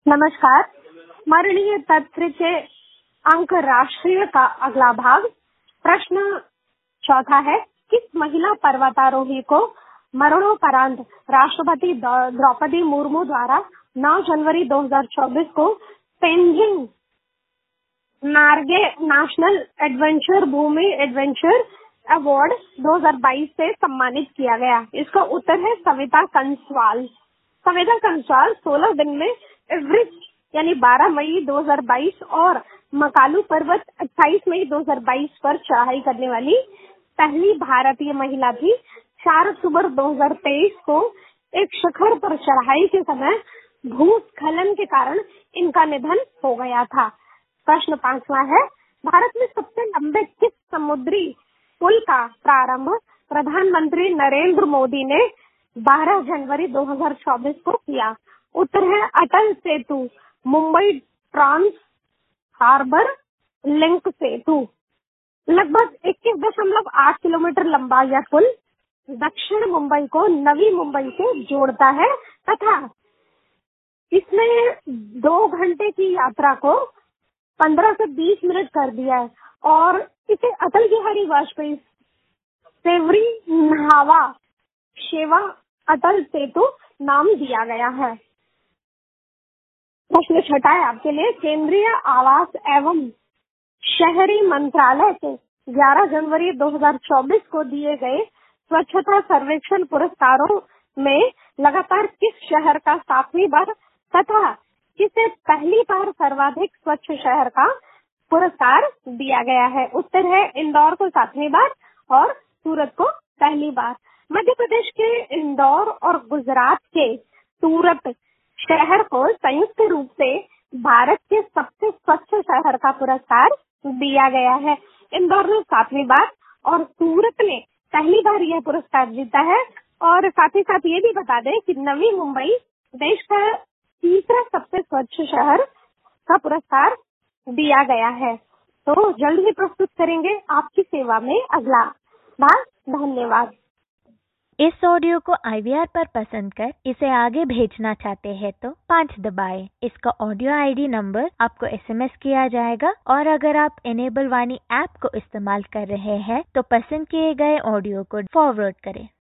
नमस्कार। स्मरणीय तथ्य के अंक राष्ट्रीय का अगला भाग। प्रश्न चौथा है, किस महिला पर्वतारोही को मरणोपरांत राष्ट्रपति द्रौपदी मुर्मू द्वारा 9 जनवरी 2024 को तेंजिंग नार्गे नेशनल एडवेंचर भूमि एडवेंचर अवार्ड 2022 से सम्मानित किया गया? इसका उत्तर है सविता कंसवाल। सविता कंसवाल 16 दिन में एवरेस्ट यानी 12 मई 2022 और मकालू पर्वत 28 मई 2022 पर चढ़ाई करने वाली पहली भारतीय महिला थी। 4 अक्टूबर 2023 को एक शिखर पर चढ़ाई के समय भूस्खलन के कारण इनका निधन हो गया था। प्रश्न 5वां है, भारत में सबसे लंबे किस समुद्री पुल का प्रारंभ प्रधानमंत्री नरेंद्र मोदी ने 12 जनवरी 2024 को किया? उत्तर है Atal Setu, Mumbai trans harbour link सेतु। लगभग 21.8 किलोमीटर लंबा यह पुल दक्षिण मुंबई को नवी मुंबई से जोड़ता है तथा इसमें 2 घंटे की यात्रा को 15 से 20 मिनट कर दिया है और इसे अटल बिहारी वाजपेयी सेवरी न्हावा शेवा अटल सेतु नाम दिया गया है। प्रश्न 6 है आपके लिए, केंद्रीय आवास एवं शहरी मंत्रालय के 11 जनवरी 2024 को दिए गए स्वच्छता सर्वेक्षण पुरस्कारों में लगातार किस शहर का 7वीं बार तथा किसे पहली बार सर्वाधिक स्वच्छ शहर का पुरस्कार दिया गया है? उत्तर है इंदौर को 7वीं बार और सूरत को पहली बार। मध्य प्रदेश के इंदौर और गुजरात के सूरत शहर को संयुक्त रूप से भारत के सबसे स्वच्छ शहर का पुरस्कार दिया गया है। इंदौर ने 7वीं बार और सूरत ने पहली बार यह पुरस्कार जीता है। और साथ ही साथ ये भी बता दें कि नवी मुंबई देश का तीसरा सबसे स्वच्छ शहर का पुरस्कार दिया गया है। तो जल्द ही प्रस्तुत करेंगे आपकी सेवा में अगला भाग। धन्यवाद। इस ऑडियो को IVR पर पसंद कर इसे आगे भेजना चाहते हैं तो 5 दबाएं। इसका ऑडियो ID नंबर आपको SMS किया जाएगा और अगर आप इनेबल वाणी ऐप को इस्तेमाल कर रहे हैं तो पसंद किए गए ऑडियो को फॉरवर्ड करें।